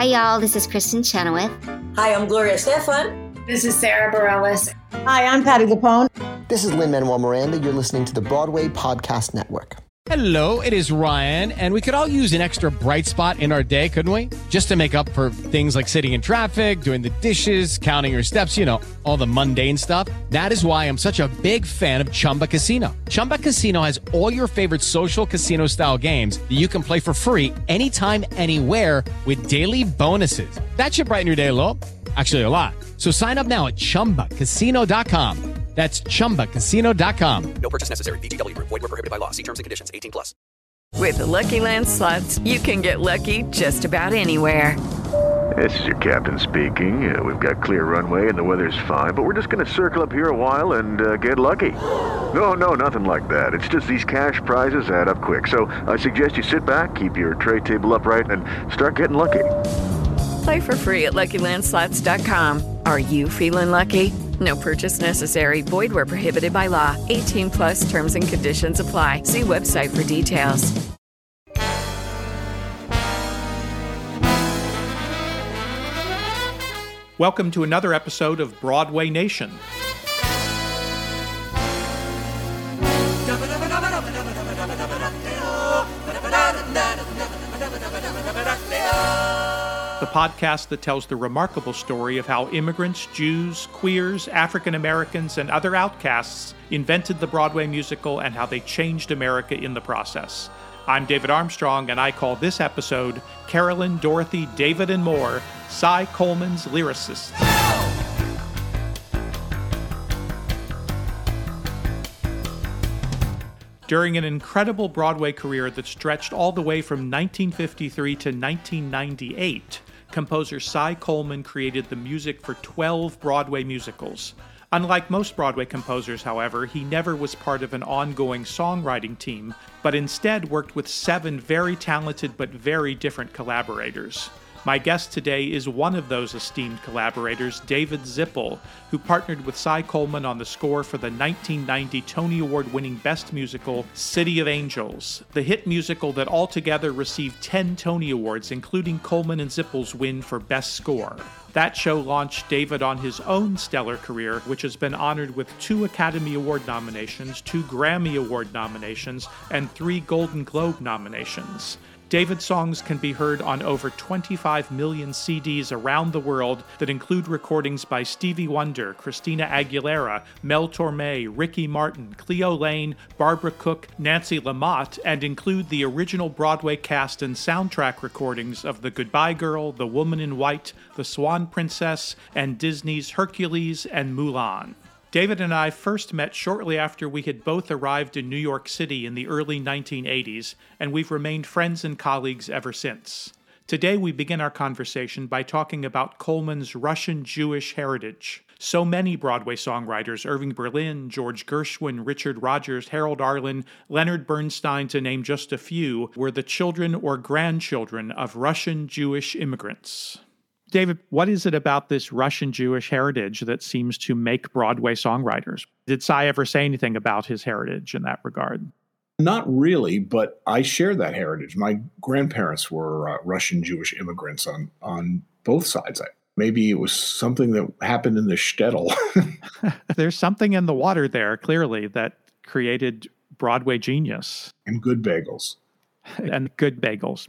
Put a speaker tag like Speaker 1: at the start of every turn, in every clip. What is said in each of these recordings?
Speaker 1: Hi, y'all. This is Kristen Chenoweth.
Speaker 2: Hi, I'm Gloria Estefan.
Speaker 3: This is Sarah Bareilles.
Speaker 4: Hi, I'm Patti LuPone.
Speaker 5: This is Lin-Manuel Miranda. You're listening to the Broadway Podcast Network.
Speaker 6: Hello, it is Ryan, and we could all use an extra bright spot in our day, couldn't we? Just to make up for things like sitting in traffic, doing the dishes, counting your steps, you know, all the mundane stuff. That is why I'm such a big fan of Chumba Casino. Chumba Casino has all your favorite social casino-style games that you can play for free anytime, anywhere with daily bonuses. That should brighten your day a little. Actually, a lot. So sign up now at ChumbaCasino.com. That's ChumbaCasino.com.
Speaker 7: No purchase necessary. VGW Group. Void where prohibited by law. See terms and conditions. 18+.
Speaker 8: With the Lucky Land Slots, you can get lucky just about anywhere.
Speaker 9: This is your captain speaking. We've got clear runway and the weather's fine, but we're just going to circle up here a while and get lucky. No, nothing like that. It's just these cash prizes add up quick. So I suggest you sit back, keep your tray table upright, and start getting lucky.
Speaker 8: Play for free at LuckyLandSlots.com. Are you feeling lucky? No purchase necessary. Void where prohibited by law. 18+ terms and conditions apply. See website for details.
Speaker 10: Welcome to another episode of Broadway Nation. The podcast that tells the remarkable story of how immigrants, Jews, queers, African Americans, and other outcasts invented the Broadway musical and how they changed America in the process. I'm David Armstrong, and I call this episode Carolyn, Dorothy, David, and More, Cy Coleman's Lyricists. During an incredible Broadway career that stretched all the way from 1953 to 1998, composer Cy Coleman created the music for 12 Broadway musicals. Unlike most Broadway composers, however, he never was part of an ongoing songwriting team, but instead worked with 7 very talented but very different collaborators. My guest today is one of those esteemed collaborators, David Zippel, who partnered with Cy Coleman on the score for the 1990 Tony Award-winning Best Musical, City of Angels, the hit musical that altogether received 10 Tony Awards, including Coleman and Zippel's win for Best Score. That show launched David on his own stellar career, which has been honored with 2 Academy Award nominations, 2 Grammy Award nominations, and 3 Golden Globe nominations. David's songs can be heard on over 25 million CDs around the world that include recordings by Stevie Wonder, Christina Aguilera, Mel Torme, Ricky Martin, Cleo Lane, Barbara Cook, Nancy Lamotte, and include the original Broadway cast and soundtrack recordings of The Goodbye Girl, The Woman in White, The Swan Princess, and Disney's Hercules and Mulan. David and I first met shortly after we had both arrived in New York City in the early 1980s, and we've remained friends and colleagues ever since. Today we begin our conversation by talking about Coleman's Russian-Jewish heritage. So many Broadway songwriters, Irving Berlin, George Gershwin, Richard Rodgers, Harold Arlen, Leonard Bernstein, to name just a few, were the children or grandchildren of Russian-Jewish immigrants. David, what is it about this Russian-Jewish heritage that seems to make Broadway songwriters? Did Cy ever say anything about his heritage in that regard?
Speaker 11: Not really, but I share that heritage. My grandparents were Russian-Jewish immigrants on both sides. Maybe it was something that happened in the shtetl.
Speaker 10: There's something in the water there, clearly, that created Broadway genius.
Speaker 11: And good bagels.
Speaker 10: And good bagels.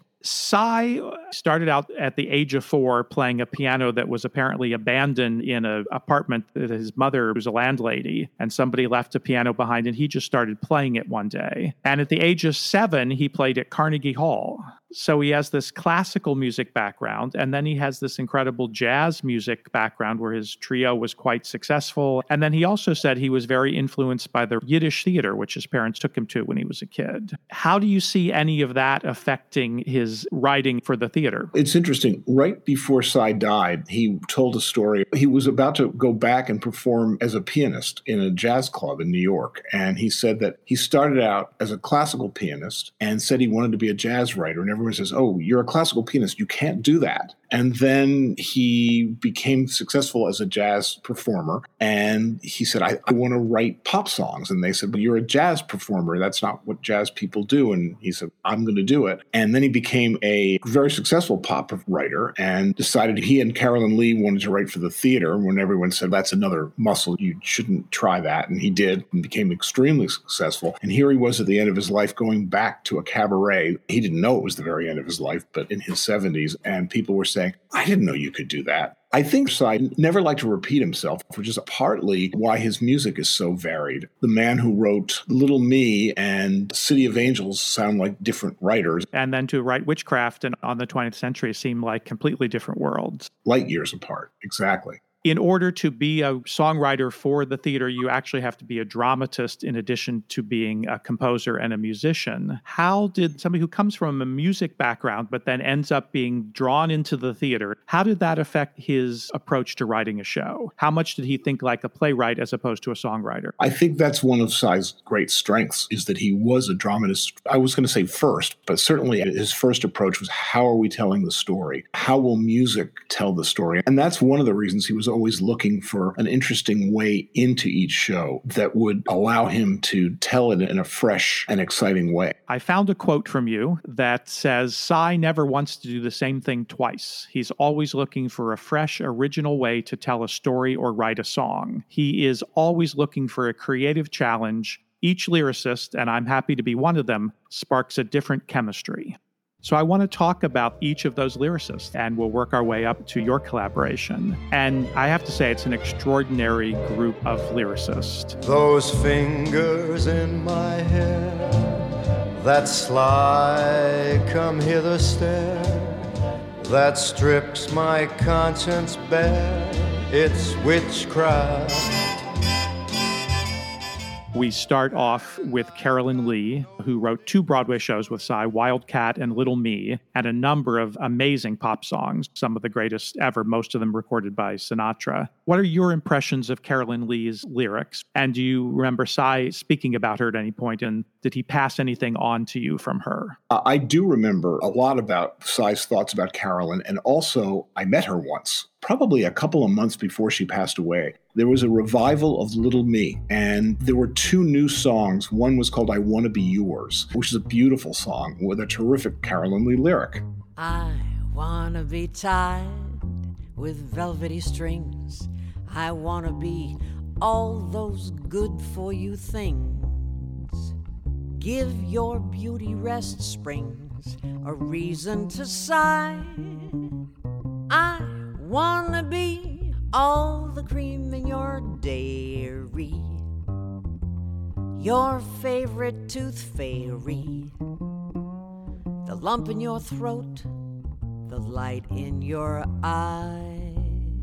Speaker 10: Cy started out at the age of 4 playing a piano that was apparently abandoned in an apartment that his mother was a landlady, and somebody left a piano behind, and he just started playing it one day. And at the age of 7, he played at Carnegie Hall. So he has this classical music background, and then he has this incredible jazz music background where his trio was quite successful. And then he also said he was very influenced by the Yiddish theater, which his parents took him to when he was a kid. How do you see any of that affecting his writing for the theater?
Speaker 11: It's interesting. Right before Cy died, he told a story. He was about to go back and perform as a pianist in a jazz club in New York. And he said that he started out as a classical pianist and said he wanted to be a jazz writer. And everyone says, oh, you're a classical pianist. You can't do that. And then he became successful as a jazz performer. And he said, I want to write pop songs. And they said, well, you're a jazz performer. That's not what jazz people do. And he said, I'm going to do it. And then he became a very successful pop writer and decided he and Carolyn Lee wanted to write for the theater when everyone said, that's another muscle. You shouldn't try that. And he did and became extremely successful. And here he was at the end of his life going back to a cabaret. He didn't know it was the very end of his life, but in his 70s. And people were saying, I didn't know you could do that. I think Sy never liked to repeat himself, which is partly why his music is so varied. The man who wrote Little Me and City of Angels sound like different writers.
Speaker 10: And then to write Witchcraft and On the 20th Century seem like completely different worlds.
Speaker 11: Light years apart, exactly.
Speaker 10: In order to be a songwriter for the theater, you actually have to be a dramatist in addition to being a composer and a musician. How did somebody who comes from a music background but then ends up being drawn into the theater, how did that affect his approach to writing a show? How much did he think like a playwright as opposed to a songwriter?
Speaker 11: I think that's one of Sy's great strengths, is that he was a dramatist. I was going to say first, but certainly his first approach was, how are we telling the story? How will music tell the story? And that's one of the reasons he was always looking for an interesting way into each show that would allow him to tell it in a fresh and exciting way.
Speaker 10: I found a quote from you that says, Sy never wants to do the same thing twice. He's always looking for a fresh, original way to tell a story or write a song. He is always looking for a creative challenge. Each lyricist, and I'm happy to be one of them, sparks a different chemistry. So I want to talk about each of those lyricists, and we'll work our way up to your collaboration. And I have to say, it's an extraordinary group of lyricists.
Speaker 3: Those fingers in my hair, that sly come hither stare, that strips my conscience bare, it's witchcraft.
Speaker 10: We start off with Carolyn Lee, who wrote 2 Broadway shows with Sy, Wildcat and Little Me, and a number of amazing pop songs, some of the greatest ever, most of them recorded by Sinatra. What are your impressions of Carolyn Lee's lyrics? And do you remember Sy speaking about her at any point, and did he pass anything on to you from her?
Speaker 11: I do remember a lot about Sy's thoughts about Carolyn, and also I met her once, probably a couple of months before she passed away. There was a revival of Little Me, and there were 2 new songs. One was called I Want to Be Yours, which is a beautiful song with a terrific Carolyn Lee lyric.
Speaker 4: I want to be tied with velvety strings. I want to be all those good for you things. Give your beauty rest springs a reason to sigh. I want to be all the cream in your dairy, your favorite tooth fairy, the lump in your throat, the light in your eye.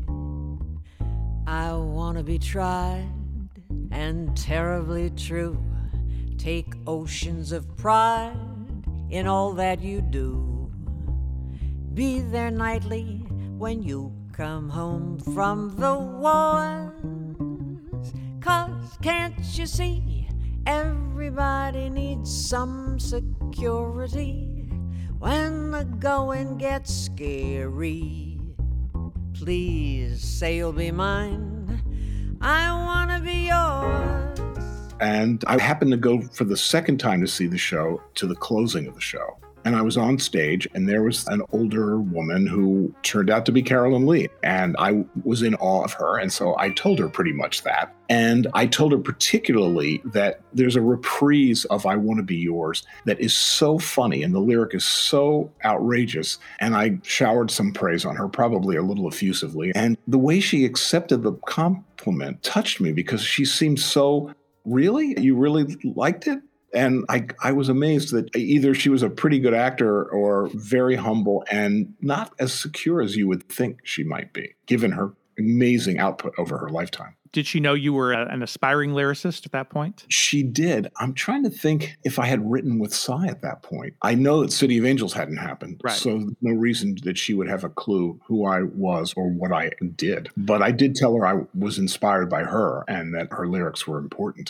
Speaker 4: I want to be tried and terribly true. Take oceans of pride in all that you do. Be there nightly when you come home from the wars. 'Cause can't you see, everybody needs some security when the going gets scary. Please say you'll be mine. I want to be yours.
Speaker 11: And I happened to go for the second time to see the show, to the closing of the show. And I was on stage, and there was an older woman who turned out to be Carolyn Lee. And I was in awe of her. And so I told her pretty much that. And I told her particularly that there's a reprise of I Want to Be Yours that is so funny, and the lyric is so outrageous. And I showered some praise on her, probably a little effusively. And the way she accepted the compliment touched me, because she seemed so, really? You really liked it? And I was amazed that either she was a pretty good actor or very humble and not as secure as you would think she might be, given her amazing output over her lifetime.
Speaker 10: Did she know you were an aspiring lyricist at that point?
Speaker 11: She did. I'm trying to think if I had written with Sy at that point. I know that City of Angels hadn't happened,
Speaker 10: right.
Speaker 11: So no reason that she would have a clue who I was or what I did. But I did tell her I was inspired by her and that her lyrics were important to me.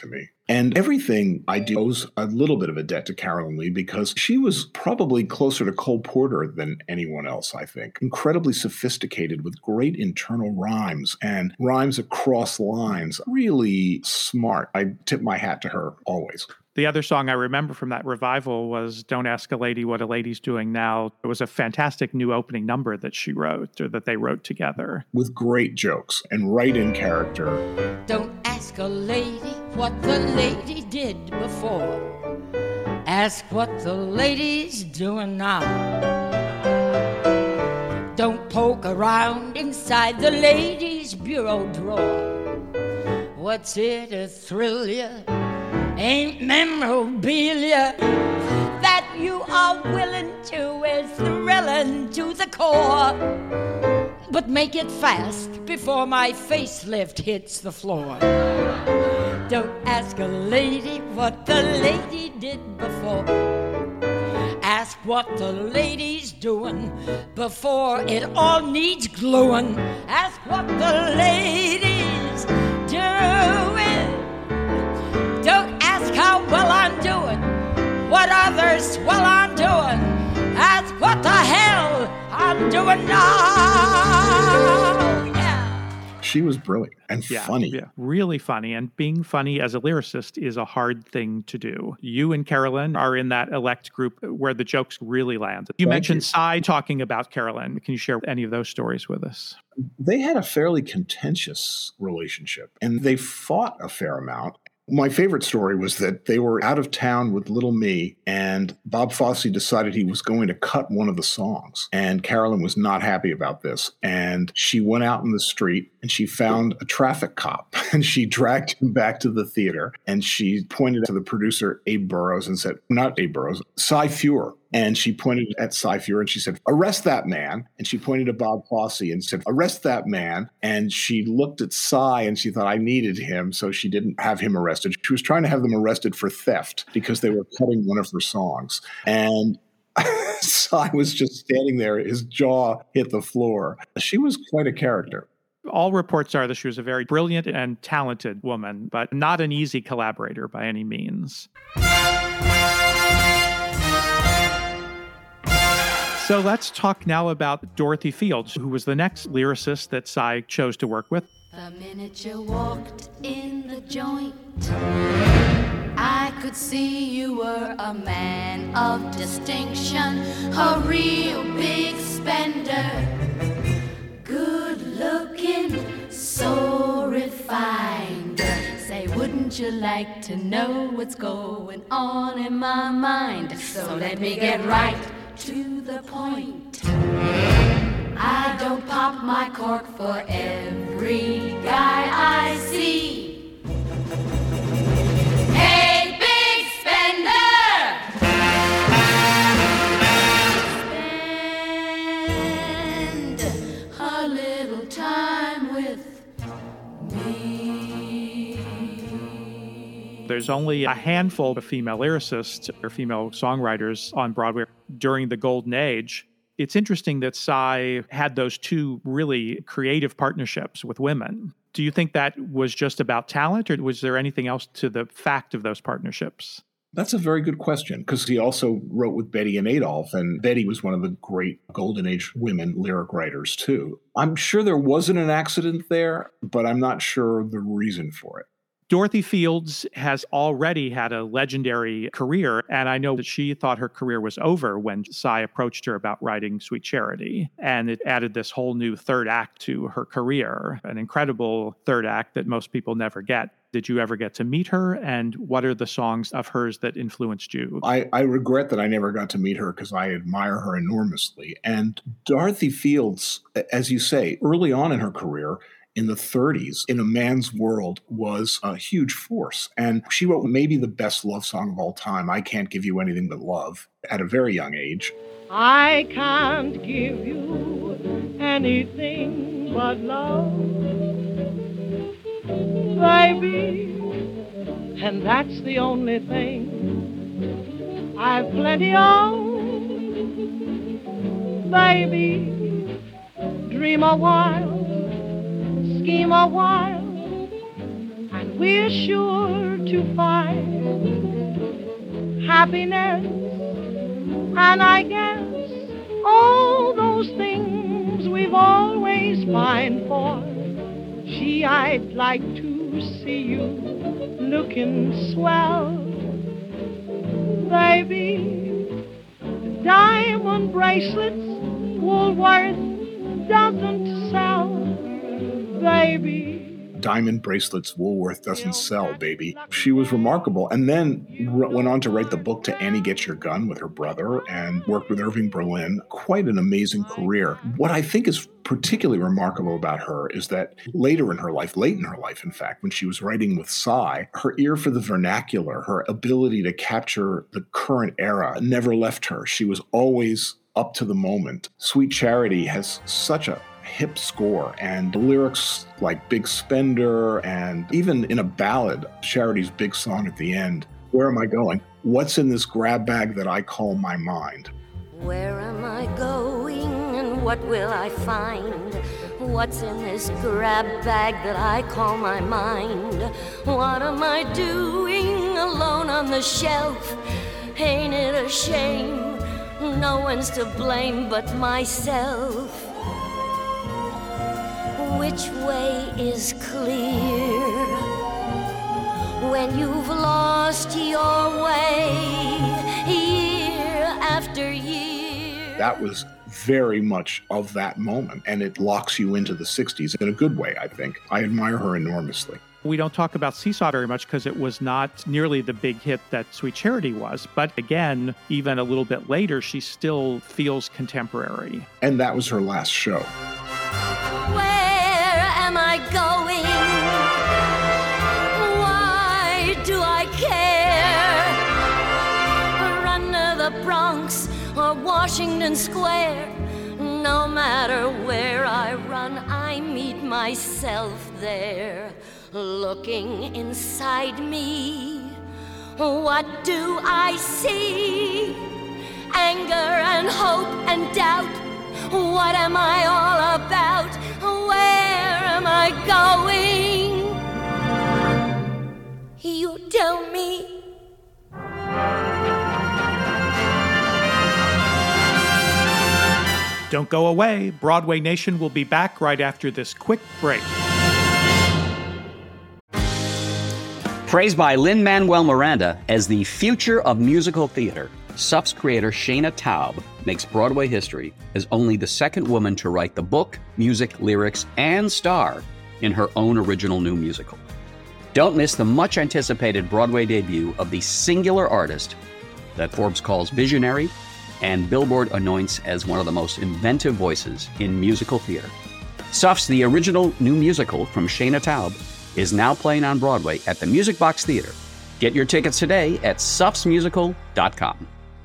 Speaker 11: And everything I do owes a little bit of a debt to Carolyn Lee because she was probably closer to Cole Porter than anyone else, I think. Incredibly sophisticated with great internal rhymes and rhymes across lines. Really smart. I tip my hat to her always.
Speaker 10: The other song I remember from that revival was Don't Ask a Lady What a Lady's Doing Now. It was a fantastic new opening number that she wrote, or that they wrote together.
Speaker 11: With great jokes and right in character.
Speaker 12: Don't ask a lady what the lady did before. Ask what the lady's doing now. Don't poke around inside the lady's bureau drawer. What's it to thrill you? Ain't memorabilia that you are willing to is thrilling to the core. But make it fast before my facelift hits the floor. Don't ask a lady what the lady did before. Ask what the lady's doing before it all needs gluing. Ask what the lady's doing. Don't ask how well I'm doing, what others well I'm doing. Ask what the hell I'm doing now. Yeah.
Speaker 11: She was brilliant and funny.
Speaker 10: Yeah, really funny. And being funny as a lyricist is a hard thing to do. You and Carolyn are in that elect group where the jokes really land. You mentioned Cy talking about Carolyn. Can you share any of those stories with us?
Speaker 11: They had a fairly contentious relationship, and they fought a fair amount. My favorite story was that they were out of town with Little Me, and Bob Fosse decided he was going to cut one of the songs. And Carolyn was not happy about this. And she went out in the street and she found a traffic cop and she dragged him back to the theater. And she pointed to the producer, Abe Burrows, and said, not Abe Burrows, Cy Feuer. And she pointed at Cy Feuer and she said, arrest that man. And she pointed to Bob Fosse and said, arrest that man. And she looked at Cy and she thought, I needed him. So she didn't have him arrested. She was trying to have them arrested for theft because they were cutting one of her songs. And Cy was just standing there. His jaw hit the floor. She was quite a character.
Speaker 10: All reports are that she was a very brilliant and talented woman, but not an easy collaborator by any means. So let's talk now about Dorothy Fields, who was the next lyricist that Cy chose to work with.
Speaker 13: The minute you walked in the joint, I could see you were a man of distinction, a real big spender, good looking, so refined. Say, wouldn't you like to know what's going on in my mind? So let me get right to the point. I don't pop my cork for every guy I see. Hey, big spender! Spend a little time with me.
Speaker 10: There's only a handful of female lyricists or female songwriters on Broadway during the Golden Age. It's interesting that Cy had those two really creative partnerships with women. Do you think that was just about talent, or was there anything else to the fact of those partnerships?
Speaker 11: That's a very good question, because he also wrote with Betty and Adolph, and Betty was one of the great Golden Age women lyric writers, too. I'm sure there wasn't an accident there, but I'm not sure the reason for it.
Speaker 10: Dorothy Fields has already had a legendary career, and I know that she thought her career was over when Cy approached her about writing Sweet Charity, and it added this whole new third act to her career, an incredible third act that most people never get. Did you ever get to meet her, and what are the songs of hers that influenced you?
Speaker 11: I regret that I never got to meet her because I admire her enormously. And Dorothy Fields, as you say, early on in her career, in the 30s, in a man's world, was a huge force. And she wrote maybe the best love song of all time, I Can't Give You Anything But Love, at a very young age.
Speaker 14: I can't give you anything but love, baby, and that's the only thing I've plenty of, baby. Dream a while, scheme a while, and we're sure to find happiness, and I guess all those things we've always pined for. Gee, I'd like to see you looking swell, baby. Diamond bracelets Woolworth doesn't sell, baby.
Speaker 11: Diamond bracelets Woolworth doesn't sell, baby. She was remarkable, and then went on to write the book To Annie Get Your Gun with her brother and worked with Irving Berlin. Quite an amazing career. What I think is particularly remarkable about her is that late in her life, in fact, when she was writing with Cy, her ear for the vernacular, her ability to capture the current era never left her. She was always up to the moment. Sweet Charity has such a hip score, and the lyrics like Big Spender, and even in a ballad, Charity's big song at the end, Where Am I Going? What's in this grab bag that I call my mind?
Speaker 15: Where am I going and what will I find? What's in this grab bag that I call my mind? What am I doing alone on the shelf? Ain't it a shame? No one's to blame but myself. Which way is clear when you've lost your way year after year?
Speaker 11: That was very much of that moment, and it locks you into the 60s in a good way, I think. I admire her enormously.
Speaker 10: We don't talk about Seesaw very much because it was not nearly the big hit that Sweet Charity was. But again, even a little bit later, she still feels contemporary.
Speaker 11: And that was her last show.
Speaker 15: Am I going? Why do I care? Run to the Bronx or Washington Square. No matter where I run, I meet myself there. Looking inside me, what do I see? Anger and hope and doubt. What am I all about? Where am I going? You tell me.
Speaker 10: Don't go away. Broadway Nation will be back right after this quick break.
Speaker 16: Praised by Lin-Manuel Miranda as the future of musical theater, SUF's creator Shana Taub makes Broadway history as only the second woman to write the book, music, lyrics, and star in her own original new musical. Don't miss the much-anticipated Broadway debut of the singular artist that Forbes calls visionary and Billboard anoints as one of the most inventive voices in musical theater. SUF's The Original New Musical from Shana Taub is now playing on Broadway at the Music Box Theater. Get your tickets today at sufsmusical.com.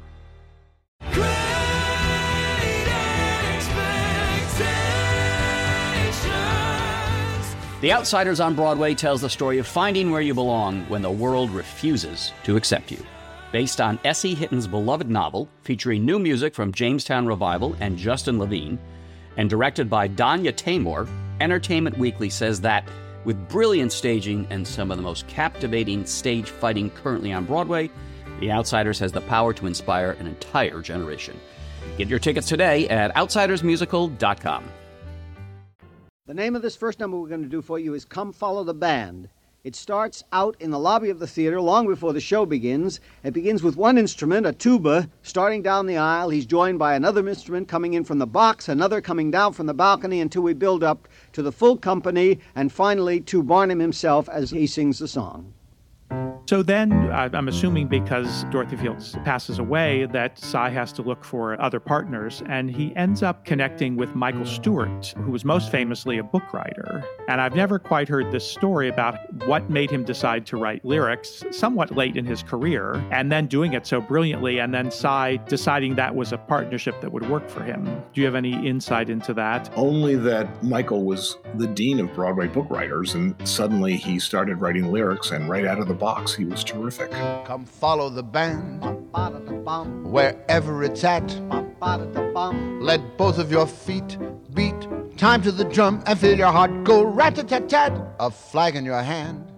Speaker 16: The Outsiders on Broadway tells the story of finding where you belong when the world refuses to accept you. Based on S.E. Hitton's beloved novel, featuring new music from Jamestown Revival and Justin Levine, and directed by Danya Taymor, Entertainment Weekly says that with brilliant staging and some of the most captivating stage fighting currently on Broadway, The Outsiders has the power to inspire an entire generation. Get your tickets today at outsidersmusical.com.
Speaker 17: The name of this first number we're going to do for you is Come Follow the Band. It starts out in the lobby of the theater long before the show begins. It begins with one instrument, a tuba, starting down the aisle. He's joined by another instrument coming in from the box, another coming down from the balcony until we build up to the full company and finally to Barnum himself as he sings the song.
Speaker 10: So then, I'm assuming because Dorothy Fields passes away, that Cy has to look for other partners, and he ends up connecting with Michael Stewart, who was most famously a book writer. And I've never quite heard this story about what made him decide to write lyrics somewhat late in his career, and then doing it so brilliantly, and then Cy deciding that was a partnership that would work for him. Do you have any insight into that?
Speaker 11: Only that Michael was the dean of Broadway book writers, and suddenly he started writing lyrics, and right out of the box, he was terrific.
Speaker 18: Come follow the band, wherever it's at. Let both of your feet beat time to the drum and feel your heart go rat-a-tat-tat. A flag in your hand,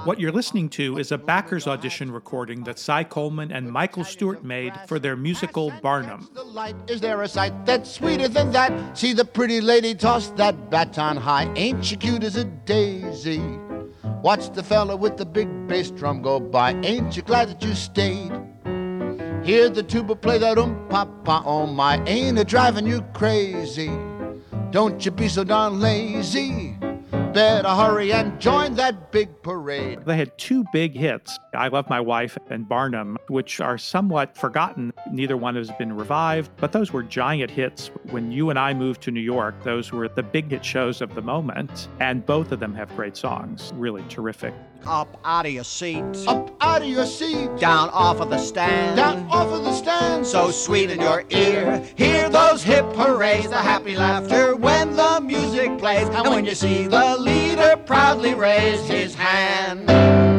Speaker 10: What you're listening to is a backers audition recording that Cy Coleman and Michael Stewart made for their musical Barnum.
Speaker 18: Is there a sight that's sweeter than that? See the pretty lady toss that baton high. Ain't she cute as a daisy? Watch the fella with the big bass drum go by. Ain't you glad that you stayed? Hear the tuba play that pa, oh my. Ain't it driving you crazy? Don't you be so darn lazy. Better hurry and join that big parade.
Speaker 10: They had two big hits, I Love My Wife and Barnum, which are somewhat forgotten. Neither one has been revived, but those were giant hits. When you and I moved to New York, those were the big hit shows of the moment, and both of them have great songs. Really terrific.
Speaker 17: Up out of your seat.
Speaker 18: Up out of your seat.
Speaker 17: Down off of the stand.
Speaker 18: Down off of the stand.
Speaker 17: So sweet in your ear. Hear those hip hoorays, the happy laughter when the music plays. And when you see the leader proudly raise his hand.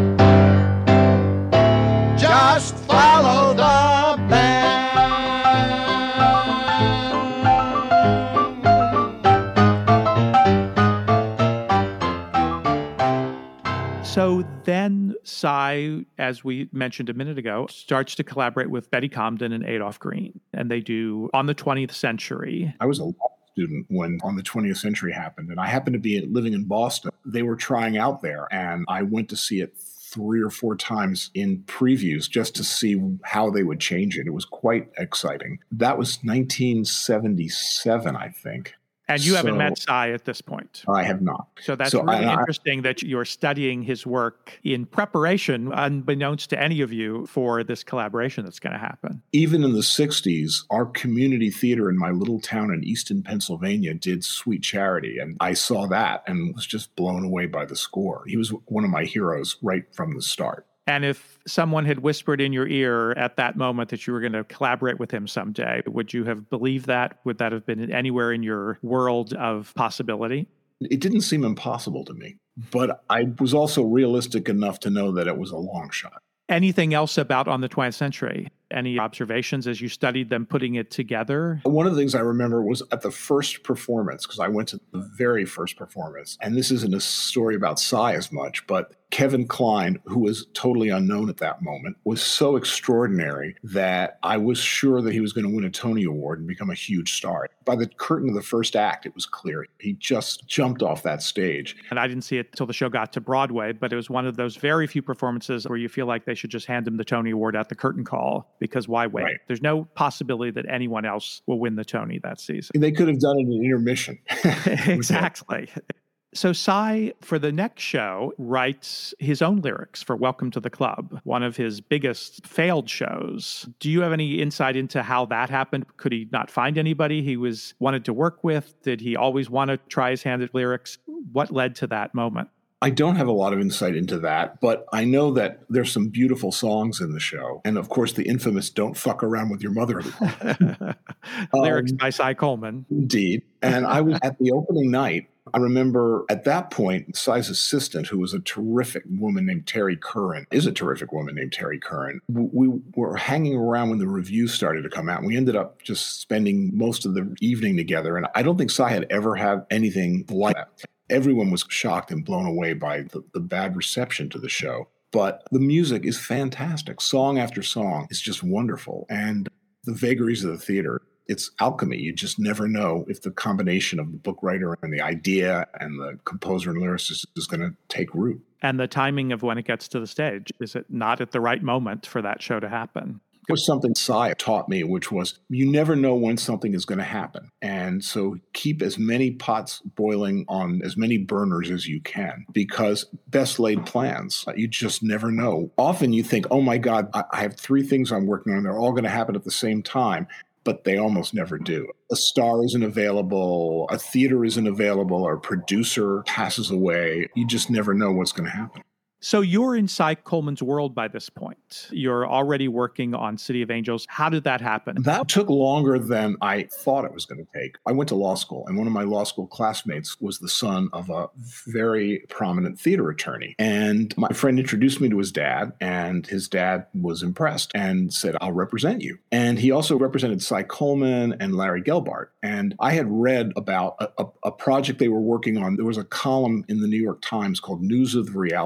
Speaker 17: Just follow the band.
Speaker 10: So then Cy, as we mentioned a minute ago, starts to collaborate with Betty Comden and Adolph Green, and they do On the 20th Century.
Speaker 11: I was a law student when On the 20th Century happened, and I happened to be living in Boston. They were trying out there, and I went to see it 3 or 4 times in previews just to see how they would change it. It was quite exciting. That was 1977, I think.
Speaker 10: And you haven't met Cy at this point.
Speaker 11: I have not.
Speaker 10: So that's really interesting that you're studying his work in preparation, unbeknownst to any of you, for this collaboration that's going to happen.
Speaker 11: Even in the 60s, our community theater in my little town in Easton, Pennsylvania did Sweet Charity. And I saw that and was just blown away by the score. He was one of my heroes right from the start.
Speaker 10: And if someone had whispered in your ear at that moment that you were going to collaborate with him someday, would you have believed that? Would that have been anywhere in your world of possibility?
Speaker 11: It didn't seem impossible to me, but I was also realistic enough to know that it was a long shot.
Speaker 10: Anything else about On the 20th Century? Any observations as you studied them putting it together?
Speaker 11: One of the things I remember was at the first performance, because I went to the very first performance, and this isn't a story about Cy as much, but Kevin Kline, who was totally unknown at that moment, was so extraordinary that I was sure that he was going to win a Tony Award and become a huge star. By the curtain of the first act, it was clear. He just jumped off that stage.
Speaker 10: And I didn't see it till the show got to Broadway, but it was one of those very few performances where you feel like they should just hand him the Tony Award at the curtain call, because why wait? Right. There's no possibility that anyone else will win the Tony that season.
Speaker 11: They could have done it in intermission.
Speaker 10: Exactly. So Cy, for the next show, writes his own lyrics for Welcome to the Club, one of his biggest failed shows. Do you have any insight into how that happened? Could he not find anybody he wanted to work with? Did he always want to try his hand at lyrics? What led to that moment?
Speaker 11: I don't have a lot of insight into that, but I know that there's some beautiful songs in the show. And of course, the infamous Don't Fuck Around with Your Mother.
Speaker 10: Lyrics by Cy Coleman.
Speaker 11: Indeed. And I was at the opening night. I remember at that point, Cy's assistant, who was a terrific woman named Terry Curran, we were hanging around when the reviews started to come out. And we ended up just spending most of the evening together. And I don't think Cy had ever had anything like that. Everyone was shocked and blown away by the bad reception to the show. But the music is fantastic. Song after song is just wonderful. And the vagaries of the theater, it's alchemy. You just never know if the combination of the book writer and the idea and the composer and lyricist is going to take root.
Speaker 10: And the timing of when it gets to the stage. Is it not at the right moment for that show to happen?
Speaker 11: There was something Cy taught me, which was you never know when something is going to happen. And so keep as many pots boiling on as many burners as you can, because best laid plans, you just never know. Often you think, oh my God, I have 3 things I'm working on. They're all going to happen at the same time. But they almost never do. A star isn't available, a theater isn't available, or a producer passes away. You just never know what's going to happen.
Speaker 10: So you're in Cy Coleman's world by this point. You're already working on City of Angels. How did that happen?
Speaker 11: That took longer than I thought it was going to take. I went to law school, and one of my law school classmates was the son of a very prominent theater attorney. And my friend introduced me to his dad, and his dad was impressed and said, I'll represent you. And he also represented Cy Coleman and Larry Gelbart. And I had read about a project they were working on. There was a column in the New York Times called News of the Rialto, and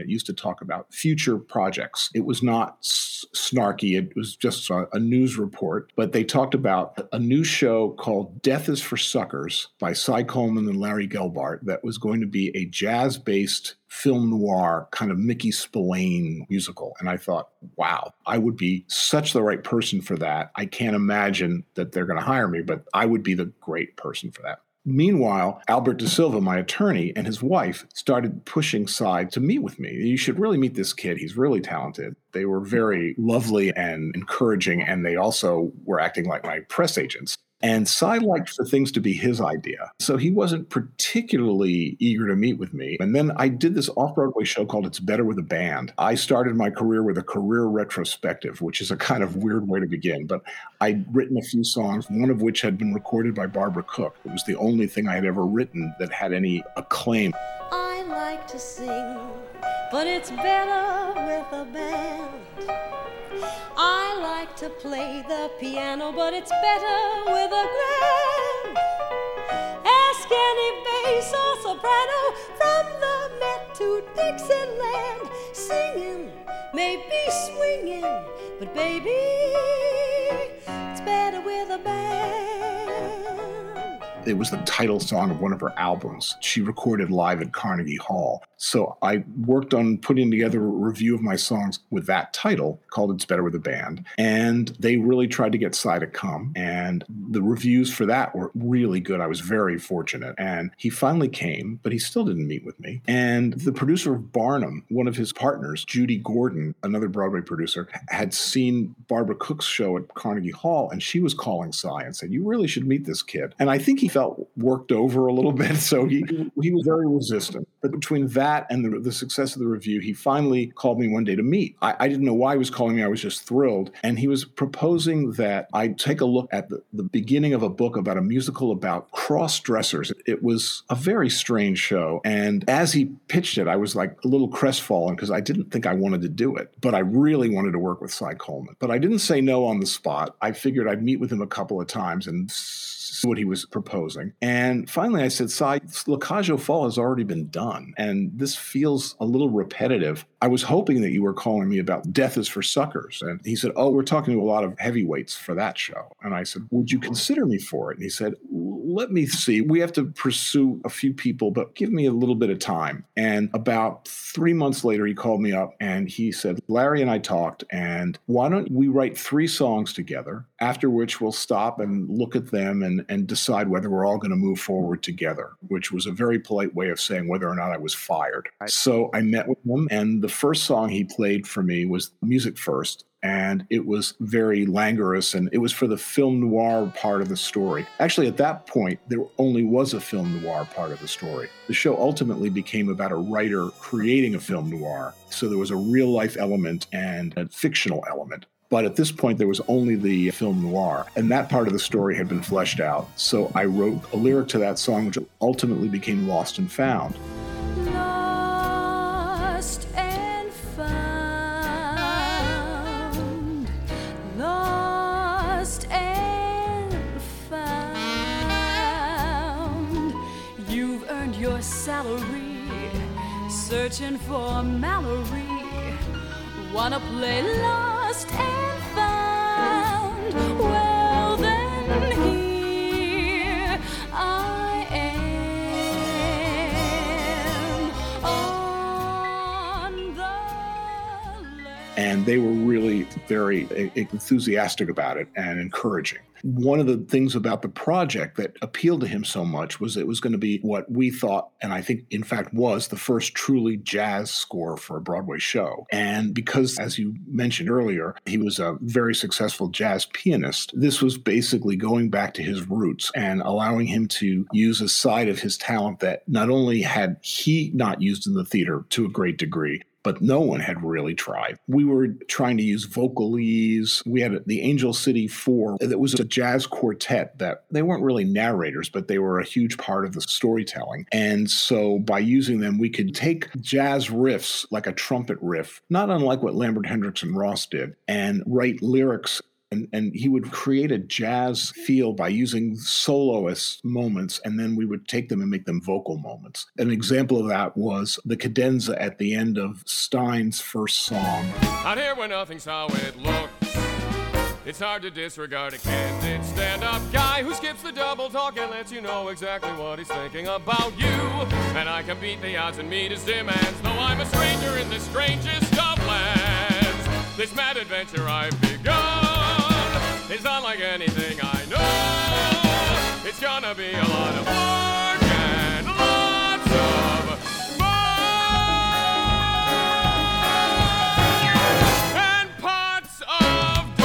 Speaker 11: it used to talk about future projects. It was not snarky. It was just a news report. But they talked about a new show called Death is for Suckers by Cy Coleman and Larry Gelbart that was going to be a jazz-based film noir kind of Mickey Spillane musical. And I thought, wow, I would be such the right person for that. I can't imagine that they're going to hire me, but I would be the great person for that. Meanwhile, Albert De Silva, my attorney, and his wife started pushing Cy to meet with me. You should really meet this kid. He's really talented. They were very lovely and encouraging, and they also were acting like my press agents. And Cy liked for things to be his idea. So he wasn't particularly eager to meet with me. And then I did this off-Broadway show called It's Better with a Band. I started my career with a career retrospective, which is a kind of weird way to begin. But I'd written a few songs, one of which had been recorded by Barbara Cook. It was the only thing I had ever written that had any acclaim.
Speaker 15: I like to sing, but it's better with a band. I like to play the piano, but it's better with a grand. Ask any bass or soprano from the Met to Dixieland. Singing may be swinging, but baby, it's better with a band.
Speaker 11: It was the title song of one of her albums. She recorded live at Carnegie Hall. So I worked on putting together a review of my songs with that title called It's Better with a Band. And they really tried to get Cy to come. And the reviews for that were really good. I was very fortunate. And he finally came, but he still didn't meet with me. And the producer of Barnum, one of his partners, Judy Gordon, another Broadway producer, had seen Barbara Cook's show at Carnegie Hall. And she was calling Cy and said, you really should meet this kid. And I think he felt worked over a little bit. So he was very resistant. But between that and the success of the review, he finally called me one day to meet. I didn't know why he was calling me. I was just thrilled. And he was proposing that I take a look at the beginning of a book about a musical about cross-dressers. It was a very strange show. And as he pitched it, I was like a little crestfallen because I didn't think I wanted to do it. But I really wanted to work with Cy Coleman. But I didn't say no on the spot. I figured I'd meet with him a couple of times and see what he was proposing. And finally I said, Cy, La Cage aux Folles has already been done. And this feels a little repetitive. I was hoping that you were calling me about Death is for Suckers. And he said, oh, we're talking to a lot of heavyweights for that show. And I said, would you consider me for it? And he said, let me see. We have to pursue a few people, but give me a little bit of time. And about 3 months later, he called me up and he said, Larry and I talked, and why don't we write 3 songs together, after which we'll stop and look at them and decide whether we're all going to move forward together, which was a very polite way of saying whether or not I was fired. So I met with him, and the first song he played for me was Music First. And it was very languorous, and it was for the film noir part of the story. Actually, at that point, there only was a film noir part of the story. The show ultimately became about a writer creating a film noir. So there was a real-life element and a fictional element. But at this point, there was only the film noir, and that part of the story had been fleshed out. So I wrote a lyric to that song, which ultimately became Lost and Found.
Speaker 15: Lost and found, lost and found. You've earned your salary, searching for Mallory. Wanna play lost and found? Well then here I am on the land.
Speaker 11: And they were really very enthusiastic about it and encouraging. One of the things about the project that appealed to him so much was it was going to be what we thought, and I think in fact was, the first truly jazz score for a Broadway show. And because, as you mentioned earlier, he was a very successful jazz pianist, this was basically going back to his roots and allowing him to use a side of his talent that not only had he not used in the theater to a great degree, but no one had really tried. We were trying to use vocalese. We had the Angel City Four. That was a jazz quartet that they weren't really narrators, but they were a huge part of the storytelling. And so by using them, we could take jazz riffs, like a trumpet riff, not unlike what Lambert, Hendricks, and Ross did, and write lyrics And he would create a jazz feel by using soloist moments, and then we would take them and make them vocal moments. An example of that was the cadenza at the end of Stein's first song.
Speaker 19: Out here where nothing's how it looks, it's hard to disregard a candid stand-up guy who skips the double talk and lets you know exactly what he's thinking about you. And I can beat the odds and meet his demands, though I'm a stranger in the strangest of lands. This mad adventure I've begun is unlike anything I know. It's gonna be a lot of work and lots of fun. And pots of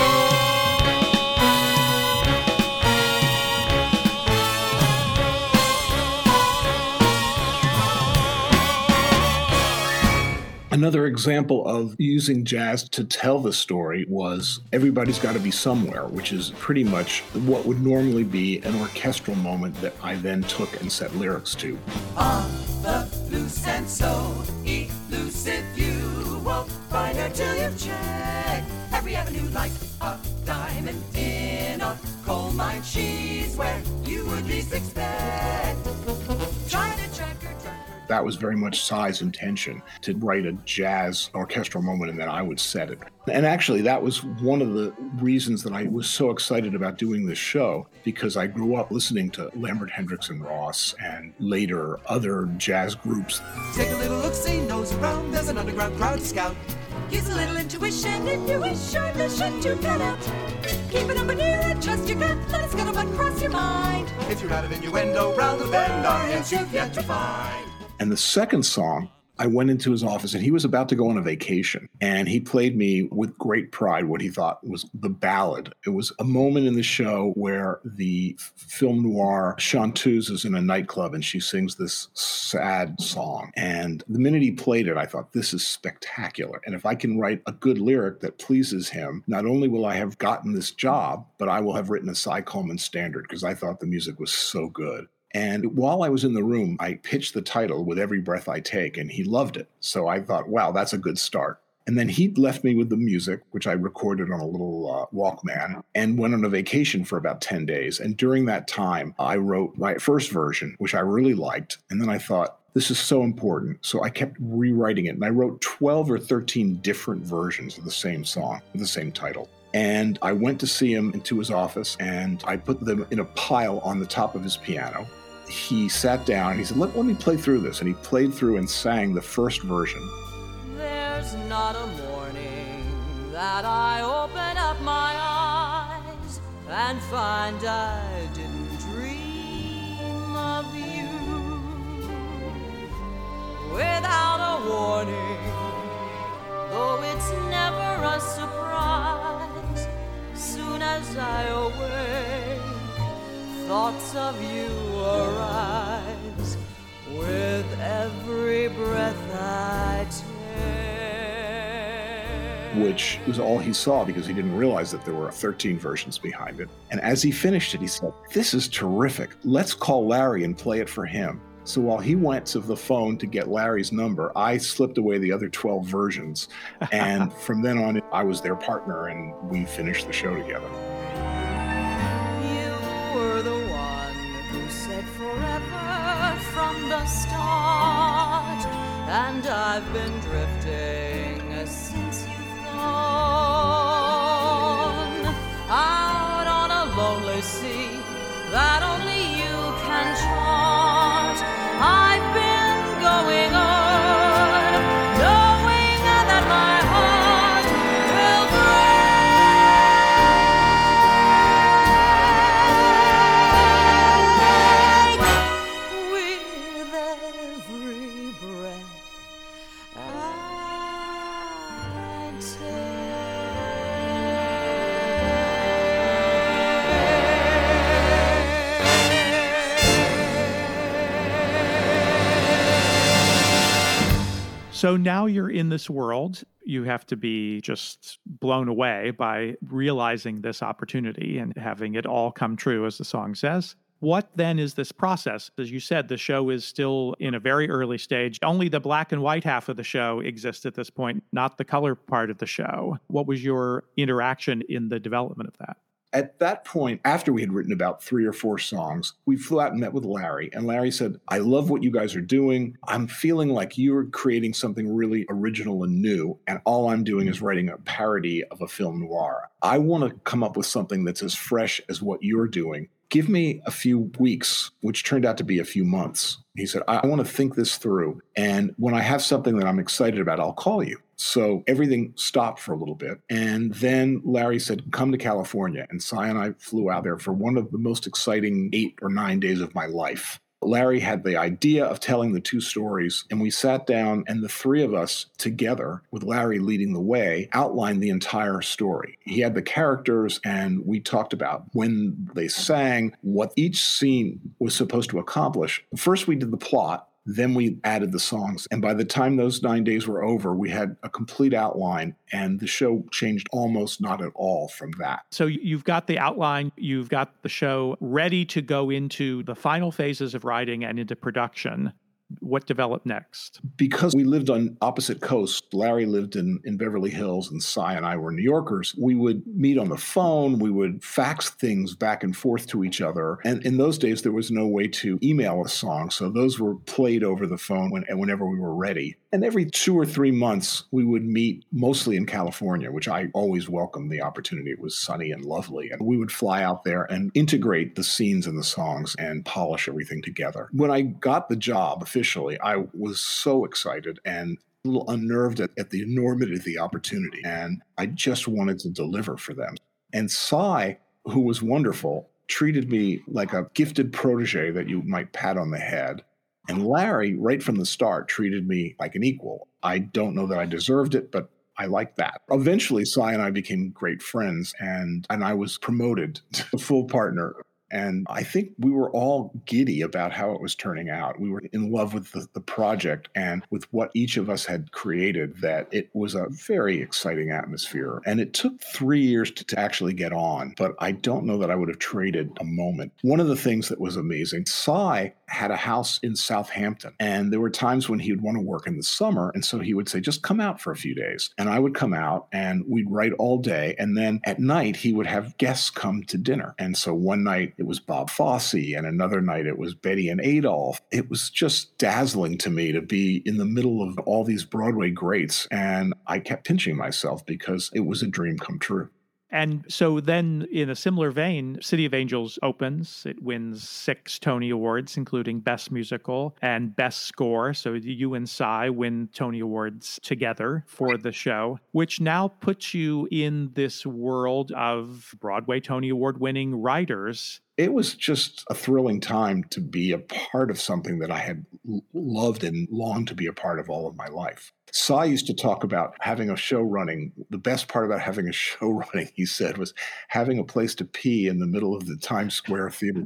Speaker 11: Another example of using jazz to tell the story was Everybody's Gotta Be Somewhere, which is pretty much what would normally be an orchestral moment that I then took and set lyrics to.
Speaker 20: On the loose and so elusive, you won't find her till you've checked every avenue like a diamond in a coal mine. She's where you would least expect. Trying to track her down.
Speaker 11: That was very much Cy's intention, to write a jazz orchestral moment and then I would set it. And actually, that was one of the reasons that I was so excited about doing this show, because I grew up listening to Lambert Hendricks and Ross and later other jazz groups.
Speaker 20: Take a little look-see, nose around, there's an underground crowd to scout. Use a little intuition if you wish your mission to cut out. Keep it up and near and trust your gut, let it scuttlebutt cross your mind. If you're out of innuendo, round the bend, our hints you've yet to find.
Speaker 11: And the second song, I went into his office and he was about to go on a vacation. And he played me with great pride what he thought was the ballad. It was a moment in the show where the film noir chanteuse is in a nightclub and she sings this sad song. And the minute he played it, I thought, this is spectacular. And if I can write a good lyric that pleases him, not only will I have gotten this job, but I will have written a Cy Coleman standard, because I thought the music was so good. And while I was in the room, I pitched the title, With Every Breath I Take, and he loved it. So I thought, wow, that's a good start. And then he left me with the music, which I recorded on a little Walkman, and went on a vacation for about 10 days. And during that time, I wrote my first version, which I really liked. And then I thought, this is so important. So I kept rewriting it. And I wrote 12 or 13 different versions of the same song with the same title. And I went to see him into his office, and I put them in a pile on the top of his piano. He sat down and he said, let me play through this. And he played through and sang the first version.
Speaker 4: There's not a morning that I open up my eyes and find I didn't dream of you. Without a warning, though it's never a surprise, soon as I awake, thoughts of you arise with every breath I take.
Speaker 11: Which was all he saw, because he didn't realize that there were 13 versions behind it. And as he finished it, he said, this is terrific. Let's call Larry and play it for him. So while he went to the phone to get Larry's number, I slipped away the other 12 versions. And from then on, I was their partner and we finished the show together.
Speaker 4: Were the one who said forever from the start, and I've been drifting since you've gone out on a lonely sea that only you can chart. I've been going on, knowing that my heart will
Speaker 10: So now you're in this world. You have to be just blown away by realizing this opportunity and having it all come true, as the song says. What then is this process? As you said, the show is still in a very early stage. Only the black and white half of the show exists at this point, not the color part of the show. What was your interaction in the development of that?
Speaker 11: At that point, after we had written about 3 or 4 songs, we flew out and met with Larry. And Larry said, I love what you guys are doing. I'm feeling like you're creating something really original and new. And all I'm doing is writing a parody of a film noir. I want to come up with something that's as fresh as what you're doing. Give me a few weeks, which turned out to be a few months. He said, I want to think this through. And when I have something that I'm excited about, I'll call you. So everything stopped for a little bit. And then Larry said, come to California. And Cy and I flew out there for one of the most exciting 8 or 9 days of my life. Larry had the idea of telling the 2 stories, and we sat down, and the 3 of us together, with Larry leading the way, outlined the entire story. He had the characters, and we talked about when they sang, what each scene was supposed to accomplish. First, we did the plot. Then we added the songs. And by the time those 9 days were over, we had a complete outline, and the show changed almost not at all from that.
Speaker 10: So you've got the outline, you've got the show ready to go into the final phases of writing and into production. What developed next?
Speaker 11: Because we lived on opposite coasts, Larry lived in Beverly Hills and Cy and I were New Yorkers, we would meet on the phone, we would fax things back and forth to each other. And in those days, there was no way to email a song, so those were played over the phone whenever we were ready. And every 2 or 3 months, we would meet mostly in California, which I always welcomed the opportunity. It was sunny and lovely. And we would fly out there and integrate the scenes and the songs and polish everything together. When I got the job officially, I was so excited and a little unnerved at the enormity of the opportunity. And I just wanted to deliver for them. And Cy, who was wonderful, treated me like a gifted protege that you might pat on the head. And Larry, right from the start, treated me like an equal. I don't know that I deserved it, but I liked that. Eventually, Cy and I became great friends, and I was promoted to full partner. And I think we were all giddy about how it was turning out. We were in love with the project and with what each of us had created, that it was a very exciting atmosphere. And it took 3 years to actually get on, but I don't know that I would have traded a moment. One of the things that was amazing, Cy had a house in Southampton, and there were times when he would want to work in the summer, and so he would say, just come out for a few days. And I would come out, and we'd write all day, and then at night, he would have guests come to dinner. And so one night, it was Bob Fosse, and another night it was Betty and Adolph. It was just dazzling to me to be in the middle of all these Broadway greats, and I kept pinching myself because it was a dream come true.
Speaker 10: And so then, in a similar vein, City of Angels opens. It wins 6 Tony Awards, including Best Musical and Best Score. So you and Cy win Tony Awards together for the show, which now puts you in this world of Broadway Tony Award-winning writers.
Speaker 11: It was just a thrilling time to be a part of something that I had loved and longed to be a part of all of my life. Cy used to talk about having a show running. The best part about having a show running, he said, was having a place to pee in the middle of the Times Square theater.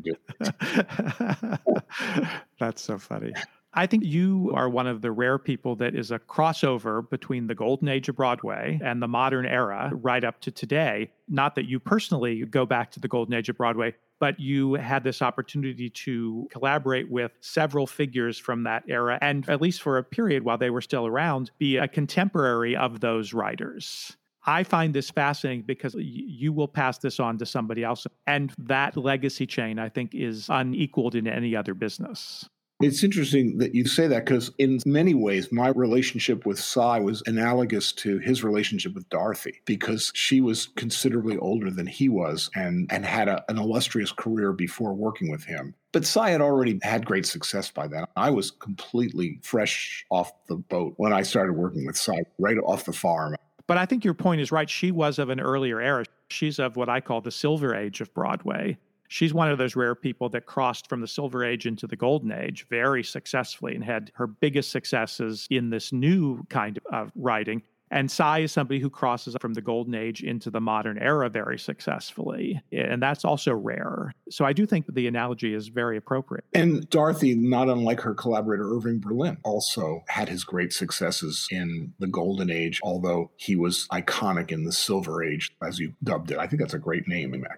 Speaker 10: That's so funny. I think you are one of the rare people that is a crossover between the golden age of Broadway and the modern era right up to today. Not that you personally go back to the golden age of Broadway, but you had this opportunity to collaborate with several figures from that era, and at least for a period while they were still around, be a contemporary of those writers. I find this fascinating because you will pass this on to somebody else. And that legacy chain, I think, is unequaled in any other business.
Speaker 11: It's interesting that you say that because in many ways, my relationship with Cy was analogous to his relationship with Dorothy because she was considerably older than he was and had an illustrious career before working with him. But Cy had already had great success by then. I was completely fresh off the boat when I started working with Cy, right off the farm.
Speaker 10: But I think your point is right. She was of an earlier era. She's of what I call the Silver Age of Broadway. She's one of those rare people that crossed from the Silver Age into the Golden Age very successfully and had her biggest successes in this new kind of writing. And Cy is somebody who crosses from the Golden Age into the modern era very successfully. And that's also rare. So I do think that the analogy is very appropriate.
Speaker 11: And Dorothy, not unlike her collaborator Irving Berlin, also had his great successes in the Golden Age, although he was iconic in the Silver Age, as you dubbed it. I think that's a great name, actually.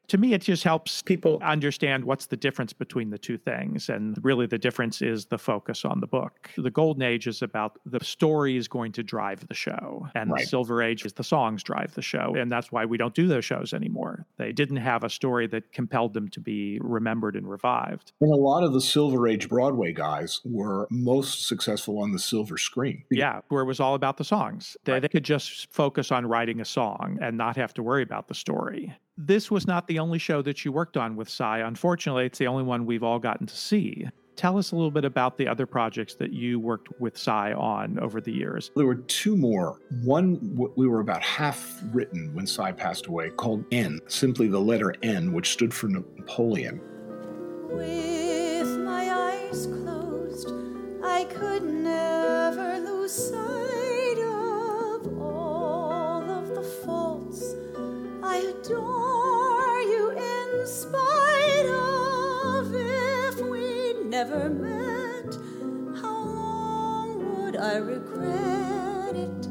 Speaker 10: To me, it just helps people understand what's the difference between the two things. And really the difference is the focus on the book. The Golden Age is about the story is going to drive the show. And the Silver Age is the songs drive the show. And that's why we don't do those shows anymore. They didn't have a story that compelled them to be remembered and revived.
Speaker 11: And a lot of the Silver Age Broadway guys were most successful on the silver screen.
Speaker 10: Yeah, where it was all about the songs. They could just focus on writing a song and not have to worry about the story. This was not the only show that you worked on with Cy. Unfortunately, it's the only one we've all gotten to see. Tell us a little bit about the other projects that you worked with Cy on over the years.
Speaker 11: There were two more. One, we were about half written when Cy passed away, called N, simply the letter N, which stood for Napoleon.
Speaker 13: With my eyes closed, I could never lose sight of all of the faults I adore you in spite of. If we never met, how long would I regret it?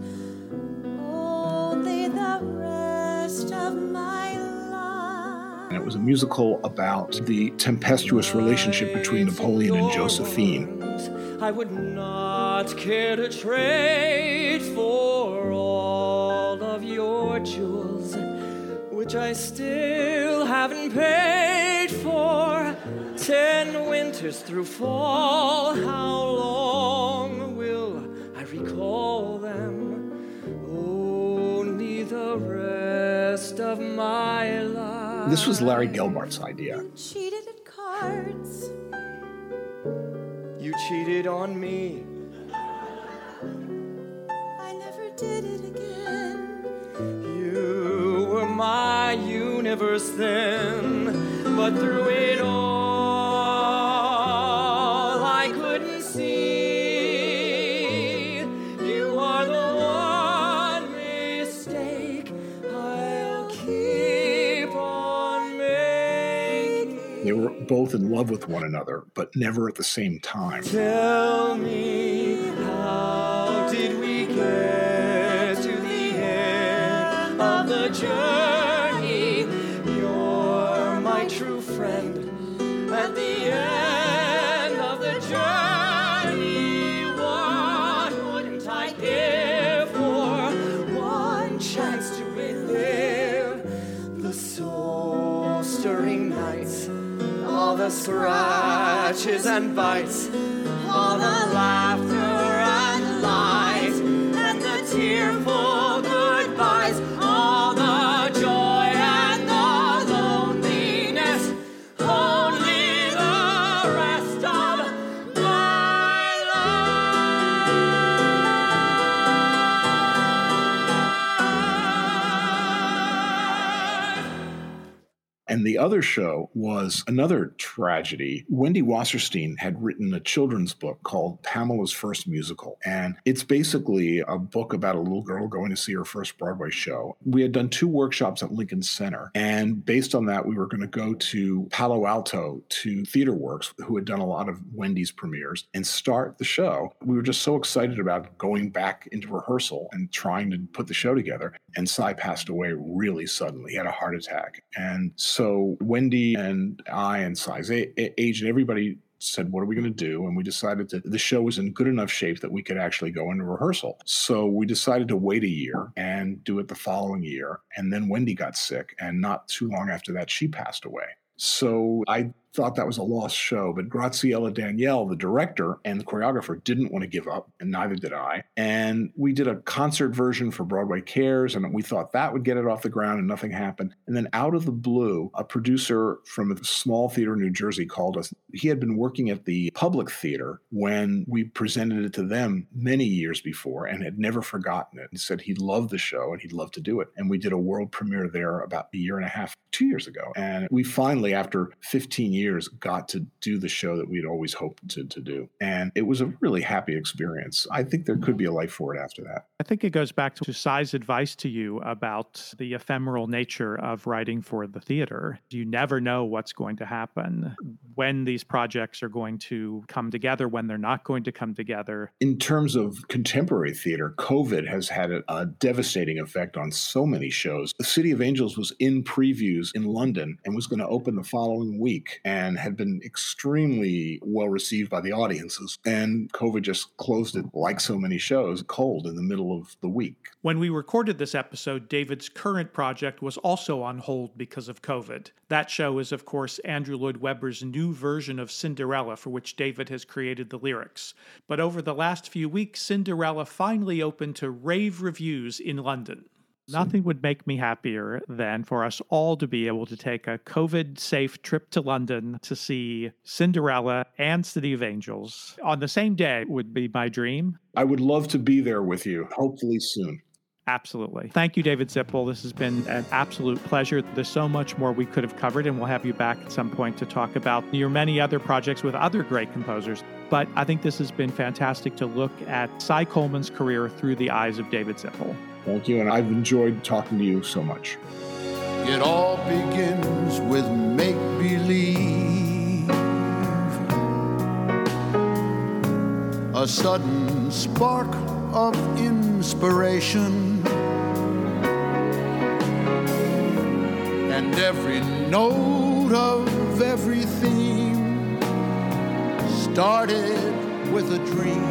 Speaker 13: Only the rest of my life.
Speaker 11: And it was a musical about the tempestuous relationship between Napoleon and Josephine.
Speaker 21: I would not care to trade for all of your jewels, which I still haven't paid for. 10 winters through fall, how long will I recall them? Only the rest of my life.
Speaker 11: This was Larry Gelbart's idea.
Speaker 13: Cheated at cards.
Speaker 21: You cheated on me.
Speaker 13: I never did it again.
Speaker 21: You were my universe then, but through it all, I couldn't see. You are the one mistake I'll keep on making.
Speaker 11: They were both in love with one another, but never at the same time.
Speaker 21: Tell me, how did we get to the end of the journey? You're my true friend at the end of the journey. What wouldn't I give for one chance to relive the soul-stirring nights, all the scratches and bites, all the laughter and light, and the tearful goodbyes, all the joy and the loneliness, only the rest of my life.
Speaker 11: And the other show was another tragedy. Wendy Wasserstein had written a children's book called Pamela's First Musical. And it's basically a book about a little girl going to see her first Broadway show. We had done 2 workshops at Lincoln Center. And based on that, we were going to go to Palo Alto to TheaterWorks, who had done a lot of Wendy's premieres, and start the show. We were just so excited about going back into rehearsal and trying to put the show together. And Cy passed away really suddenly. He had a heart attack. And so Wendy and I and Cy's agent, everybody said, what are we going to do? And we decided the show was in good enough shape that we could actually go into rehearsal. So we decided to wait a year and do it the following year. And then Wendy got sick. And not too long after that, she passed away. So I thought that was a lost show, but Graciela Danielle, the director and the choreographer, didn't want to give up, and neither did I. And we did a concert version for Broadway Cares, and we thought that would get it off the ground, and nothing happened. And then out of the blue, a producer from a small theater in New Jersey called us. He had been working at the Public Theater when we presented it to them many years before and had never forgotten it. He said he loved the show and he'd love to do it. And we did a world premiere there about 1.5 years, 2 years ago. And we finally, after 15 years, years, got to do the show that we'd always hoped to do. And it was a really happy experience. I think there could be a life for it after that.
Speaker 10: I think it goes back to Cy's advice to you about the ephemeral nature of writing for the theater. You never know what's going to happen, when these projects are going to come together, when they're not going to come together.
Speaker 11: In terms of contemporary theater, COVID has had a devastating effect on so many shows. The City of Angels was in previews in London and was going to open the following week and had been extremely well received by the audiences. And COVID just closed it, like so many shows, cold in the middle of the week.
Speaker 10: When we recorded this episode, David's current project was also on hold because of COVID. That show is, of course, Andrew Lloyd Webber's new version of Cinderella, for which David has created the lyrics. But over the last few weeks, Cinderella finally opened to rave reviews in London. Nothing would make me happier than for us all to be able to take a COVID-safe trip to London to see Cinderella and City of Angels on the same day would be my dream.
Speaker 11: I would love to be there with you, hopefully soon.
Speaker 10: Absolutely. Thank you, David Zippel. This has been an absolute pleasure. There's so much more we could have covered, and we'll have you back at some point to talk about your many other projects with other great composers. But I think this has been fantastic to look at Cy Coleman's career through the eyes of David Zippel.
Speaker 11: Thank you, and I've enjoyed talking to you so much.
Speaker 18: It all begins with make-believe. A sudden spark of inspiration, and every note of every theme started with a dream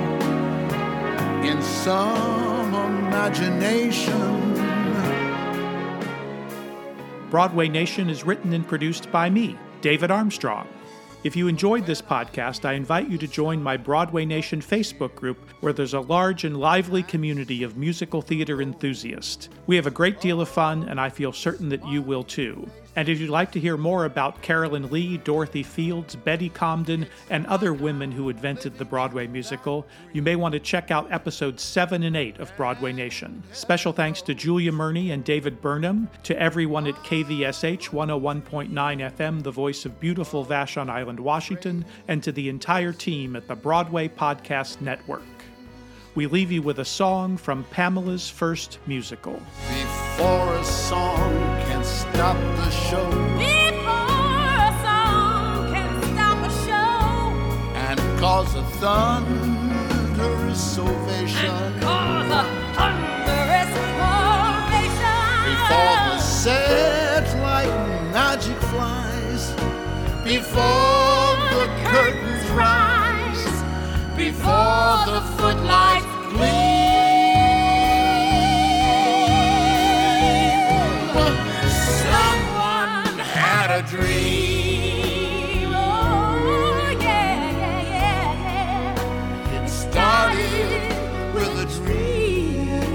Speaker 18: in some imagination.
Speaker 10: Broadway Nation is written and produced by me, David Armstrong. If you enjoyed this podcast, I invite you to join my Broadway Nation Facebook group, where there's a large and lively community of musical theater enthusiasts. We have a great deal of fun, and I feel certain that you will too. And if you'd like to hear more about Carolyn Lee, Dorothy Fields, Betty Comden, and other women who invented the Broadway musical, you may want to check out episodes 7 and 8 of Broadway Nation. Special thanks to Julia Murney and David Burnham, to everyone at KVSH 101.9 FM, the voice of beautiful Vashon Island, Washington, and to the entire team at the Broadway Podcast Network. We leave you with a song from Pamela's first musical.
Speaker 18: Before a song can stop the show,
Speaker 13: Before a song can stop a show,
Speaker 18: and cause a thunderous ovation,
Speaker 13: cause a thunderous ovation,
Speaker 18: before the set like magic flies, before the curtains rise, before the footlights gleam, someone had a dream.
Speaker 13: Oh, yeah, yeah, yeah, yeah.
Speaker 18: It started with a dream.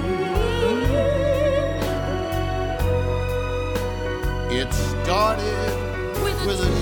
Speaker 18: It started with a dream.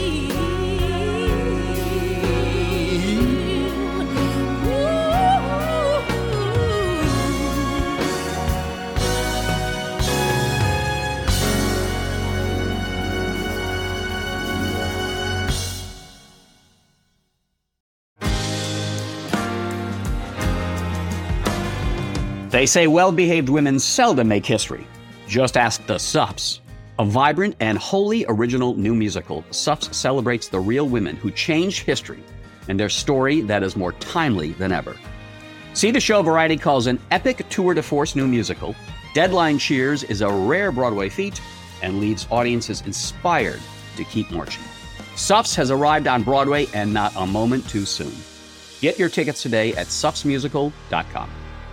Speaker 16: They say well-behaved women seldom make history. Just ask the Suffs. A vibrant and wholly original new musical, Suffs celebrates the real women who changed history and their story that is more timely than ever. See the show Variety calls an epic tour de force new musical. Deadline cheers is a rare Broadway feat and leaves audiences inspired to keep marching. Suffs has arrived on Broadway, and not a moment too soon. Get your tickets today at suffsmusical.com.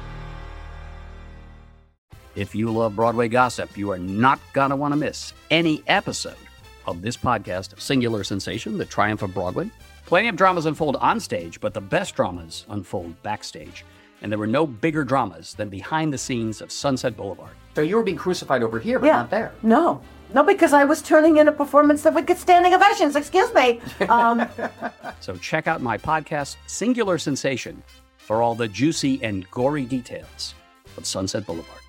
Speaker 16: If you love Broadway gossip, you are not going to want to miss any episode of this podcast of Singular Sensation, The Triumph of Broadway. Plenty of dramas unfold on stage, but the best dramas unfold backstage. And there were no bigger dramas than behind the scenes of Sunset Boulevard. So you were being crucified over here, but not there.
Speaker 1: No, because I was turning in a performance that would get standing ovations. Excuse me.
Speaker 16: So check out my podcast, Singular Sensation, for all the juicy and gory details of Sunset Boulevard.